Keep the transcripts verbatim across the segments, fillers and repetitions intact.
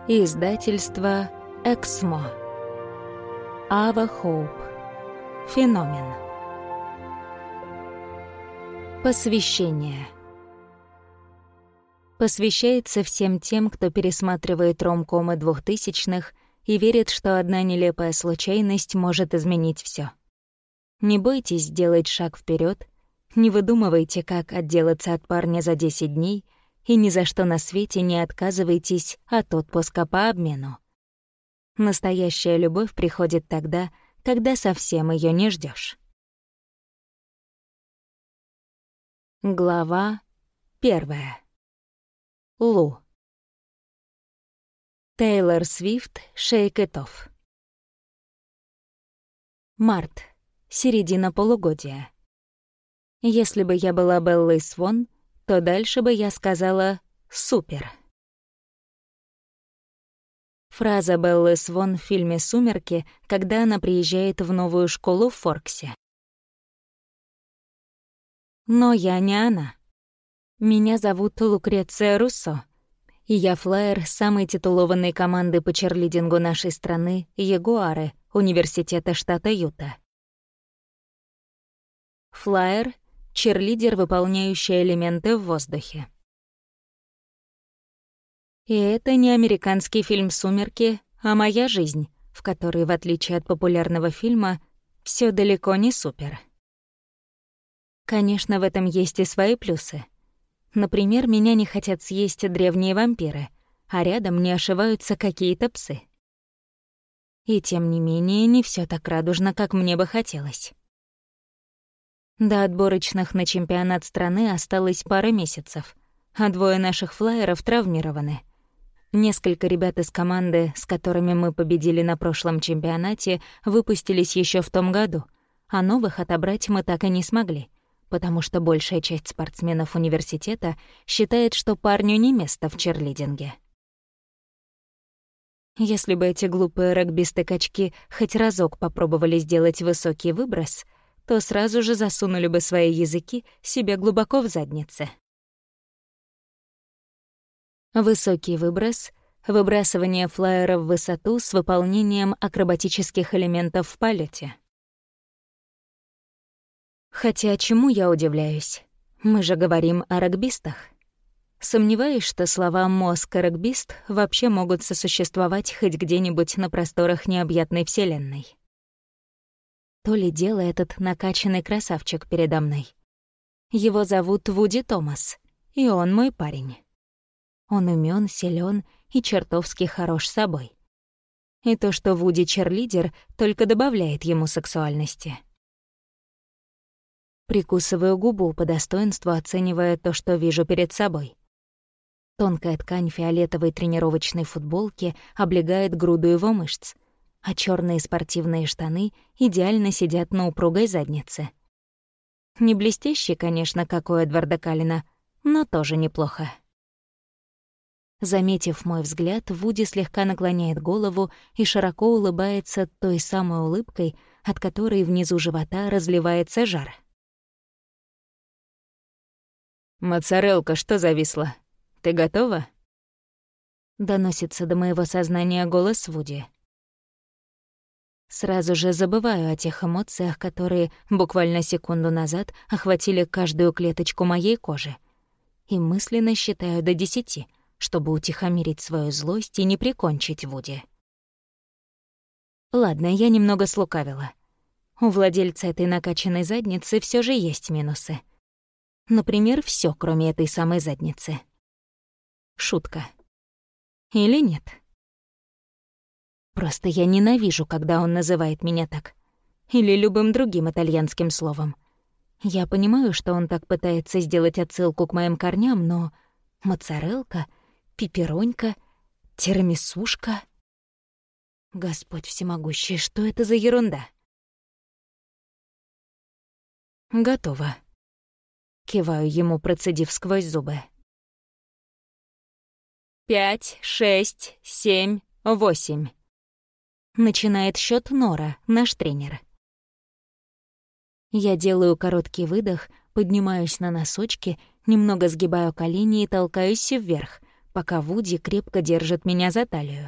Издательство «Эксмо». Ава Хоуп. Феномен. Посвящение. Посвящается всем тем, кто пересматривает ромкомы двухтысячных и верит, что одна нелепая случайность может изменить всё. Не бойтесь сделать шаг вперёд, не выдумывайте, как отделаться от парня за десять дней, и ни за что на свете не отказывайтесь от отпуска по обмену. Настоящая любовь приходит тогда, когда совсем её не ждёшь. Глава первая. Лу. Тейлор Свифт, Shake It Off. Март. Середина полугодия. Если бы я была Беллой Свон, то дальше бы я сказала «супер». Фраза Беллы Свон в фильме «Сумерки», когда она приезжает в новую школу в Форксе. Но я не она. Меня зовут Лукреция Руссо, и я флаер самой титулованной команды по черлидингу нашей страны «Ягуары» Университета штата Юта. Флаер — черлидер, выполняющий элементы в воздухе. И это не американский фильм «Сумерки», а моя жизнь, в которой, в отличие от популярного фильма, всё далеко не супер. Конечно, в этом есть и свои плюсы. Например, меня не хотят съесть древние вампиры, а рядом не ошиваются какие-то псы. И тем не менее, не всё так радужно, как мне бы хотелось. До отборочных на чемпионат страны осталось пара месяцев, а двое наших флаеров травмированы. Несколько ребят из команды, с которыми мы победили на прошлом чемпионате, выпустились ещё в том году, а новых отобрать мы так и не смогли, потому что большая часть спортсменов университета считает, что парню не место в черлидинге. Если бы эти глупые регбисты-качки хоть разок попробовали сделать высокий выброс, то сразу же засунули бы свои языки себе глубоко в задницы. Высокий выброс — выбрасывание флаера в высоту с выполнением акробатических элементов в полете. Хотя чему я удивляюсь? Мы же говорим о регбистах. Сомневаюсь, что слова «мозг» и «регбист» вообще могут сосуществовать хоть где-нибудь на просторах необъятной вселенной. То ли дело этот накачанный красавчик передо мной. Его зовут Вуди Томас, и он мой парень. Он умён, силён и чертовски хорош собой. И то, что Вуди черлидер, только добавляет ему сексуальности. Прикусываю губу, по достоинству оценивая то, что вижу перед собой. Тонкая ткань фиолетовой тренировочной футболки облегает груду его мышц, а чёрные спортивные штаны идеально сидят на упругой заднице. Не блестящий, конечно, как у Эдварда Каллена, но тоже неплохо. Заметив мой взгляд, Вуди слегка наклоняет голову и широко улыбается той самой улыбкой, от которой внизу живота разливается жар. «Моцарелка, что зависла? Ты готова?» Доносится до моего сознания голос Вуди. Сразу же забываю о тех эмоциях, которые буквально секунду назад охватили каждую клеточку моей кожи, и мысленно считаю до десяти, чтобы утихомирить свою злость и не прикончить Вуди. Ладно, я немного слукавила. У владельца этой накачанной задницы всё же есть минусы. Например, всё, кроме этой самой задницы. Шутка. Или нет? Просто я ненавижу, когда он называет меня так. Или любым другим итальянским словом. Я понимаю, что он так пытается сделать отсылку к моим корням, но моцарелка, пепперонька, тирамисушка. Господь всемогущий, что это за ерунда? Готово. Киваю ему, процедив сквозь зубы. Пять, шесть, семь, восемь. Начинает счёт Нора, наш тренер. Я делаю короткий выдох, поднимаюсь на носочки, немного сгибаю колени и толкаюсь вверх, пока Вуди крепко держит меня за талию.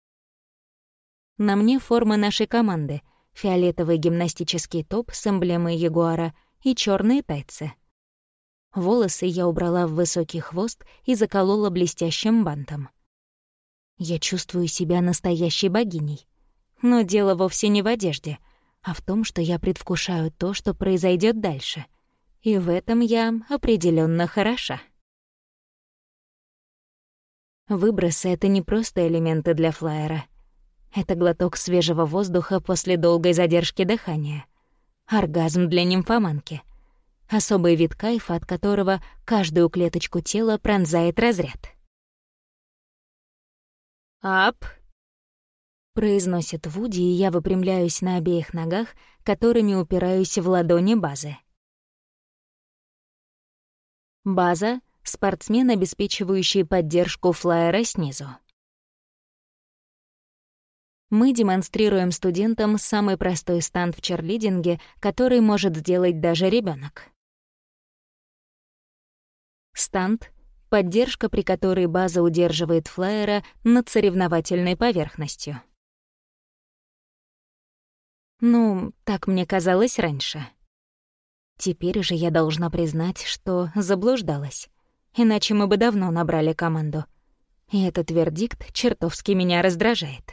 На мне форма нашей команды — фиолетовый гимнастический топ с эмблемой ягуара и черные тайцы. Волосы я убрала в высокий хвост и заколола блестящим бантом. Я чувствую себя настоящей богиней. Но дело вовсе не в одежде, а в том, что я предвкушаю то, что произойдет дальше. И в этом я определенно хороша. Выбросы — это не просто элементы для флайера. Это глоток свежего воздуха после долгой задержки дыхания. Оргазм для нимфоманки. Особый вид кайфа, от которого каждую клеточку тела пронзает разряд. «Ап!» — произносит Вуди, и я выпрямляюсь на обеих ногах, которыми упираюсь в ладони базы. База — спортсмен, обеспечивающий поддержку флайера снизу. Мы демонстрируем студентам самый простой стант в черлидинге, который может сделать даже ребенок. Стант — поддержка, при которой база удерживает флайера над соревновательной поверхностью. Ну, так мне казалось раньше. Теперь же я должна признать, что заблуждалась. Иначе мы бы давно набрали команду. И этот вердикт чертовски меня раздражает.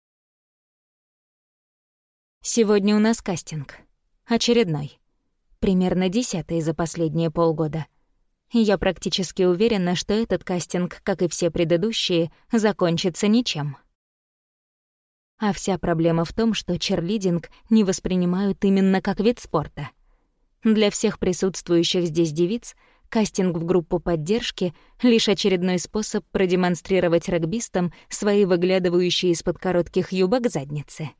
Сегодня у нас кастинг. Очередной. Примерно десятый за последние полгода. И я практически уверена, что этот кастинг, как и все предыдущие, закончится ничем. А вся проблема в том, что черлидинг не воспринимают именно как вид спорта. Для всех присутствующих здесь девиц кастинг в группу поддержки — лишь очередной способ продемонстрировать регбистам свои выглядывающие из-под коротких юбок задницы.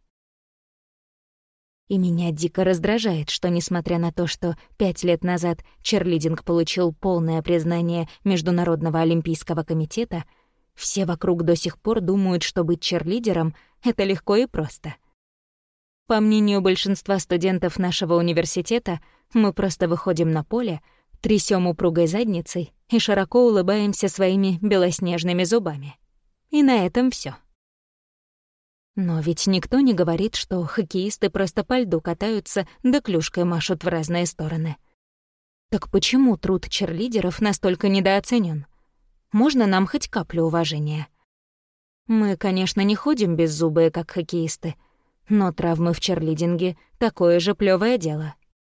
И меня дико раздражает, что, несмотря на то, что пять лет назад черлидинг получил полное признание Международного олимпийского комитета, все вокруг до сих пор думают, что быть черлидером — это легко и просто. По мнению большинства студентов нашего университета, мы просто выходим на поле, трясем упругой задницей и широко улыбаемся своими белоснежными зубами. И на этом все. Но ведь никто не говорит, что хоккеисты просто по льду катаются да клюшкой машут в разные стороны. Так почему труд черлидеров настолько недооценен? Можно нам хоть каплю уважения? Мы, конечно, не ходим беззубые, как хоккеисты, но травмы в черлидинге — такое же плевое дело.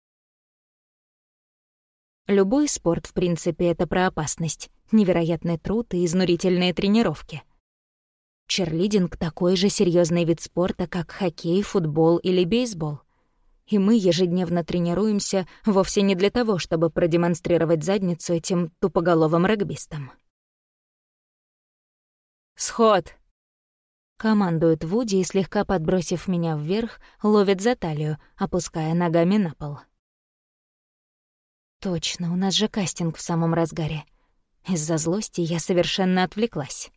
Любой спорт, в принципе, это про опасность, невероятный труд и изнурительные тренировки. Черлидинг — такой же серьезный вид спорта, как хоккей, футбол или бейсбол. И мы ежедневно тренируемся вовсе не для того, чтобы продемонстрировать задницу этим тупоголовым регбистам. «Сход!» — командует Вуди и, слегка подбросив меня вверх, ловит за талию, опуская ногами на пол. Точно, у нас же кастинг в самом разгаре. Из-за злости я совершенно отвлеклась.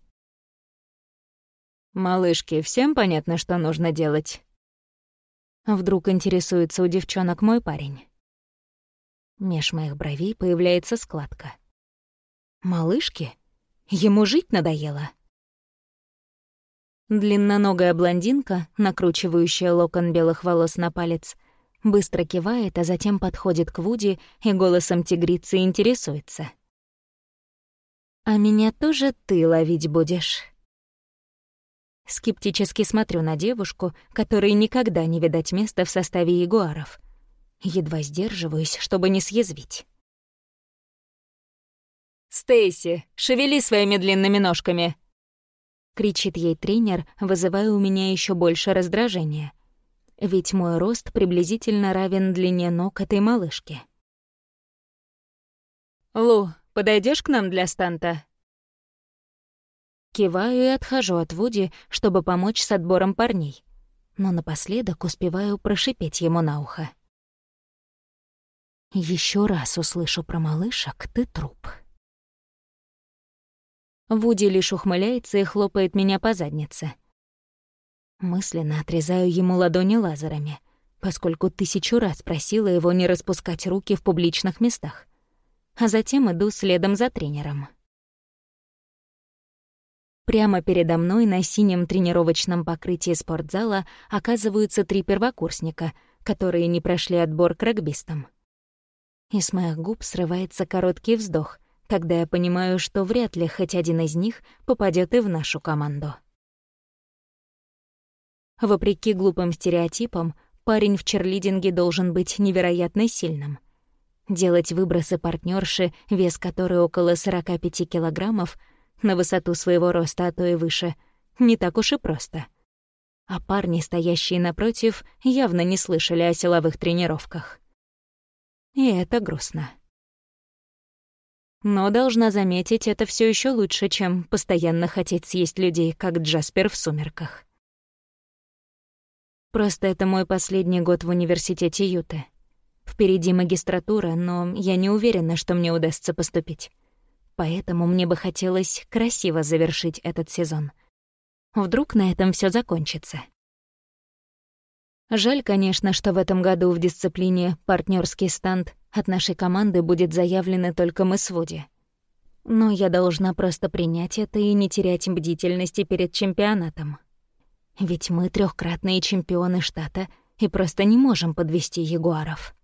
«Малышки, всем понятно, что нужно делать?» Вдруг интересуется у девчонок мой парень. Меж моих бровей появляется складка. «Малышки? Ему жить надоело?» Длинноногая блондинка, накручивающая локон белых волос на палец, быстро кивает, а затем подходит к Вуди и голосом тигрицы интересуется. «А меня тоже ты ловить будешь?» Скептически смотрю на девушку, которой никогда не видать места в составе ягуаров. Едва сдерживаюсь, чтобы не съязвить. «Стейси, шевели своими длинными ножками!» — кричит ей тренер, вызывая у меня еще больше раздражения. Ведь мой рост приблизительно равен длине ног этой малышки. «Лу, подойдешь к нам для станта?» Киваю и отхожу от Вуди, чтобы помочь с отбором парней. Но напоследок успеваю прошипеть ему на ухо. «Еще раз услышу про малышек, ты труп». Вуди лишь ухмыляется и хлопает меня по заднице. Мысленно отрезаю ему ладони лазерами, поскольку тысячу раз просила его не распускать руки в публичных местах. А затем иду следом за тренером. Прямо передо мной на синем тренировочном покрытии спортзала оказываются три первокурсника, которые не прошли отбор к регбистам. И с моих губ срывается короткий вздох, когда я понимаю, что вряд ли хоть один из них попадет и в нашу команду. Вопреки глупым стереотипам, парень в черлидинге должен быть невероятно сильным. Делать выбросы партнерши, вес которой около сорока пяти килограммов, на высоту своего роста, а то и выше, не так уж и просто. А парни, стоящие напротив, явно не слышали о силовых тренировках. И это грустно. Но, должна заметить, это все еще лучше, чем постоянно хотеть съесть людей, как Джаспер в «Сумерках». Просто это мой последний год в университете Юты. Впереди магистратура, но я не уверена, что мне удастся поступить. Поэтому мне бы хотелось красиво завершить этот сезон. Вдруг на этом все закончится. Жаль, конечно, что в этом году в дисциплине «Партнерский станд» от нашей команды будет заявлено только мы с Вуди. Но я должна просто принять это и не терять бдительности перед чемпионатом. Ведь мы трёхкратные чемпионы штата и просто не можем подвести ягуаров.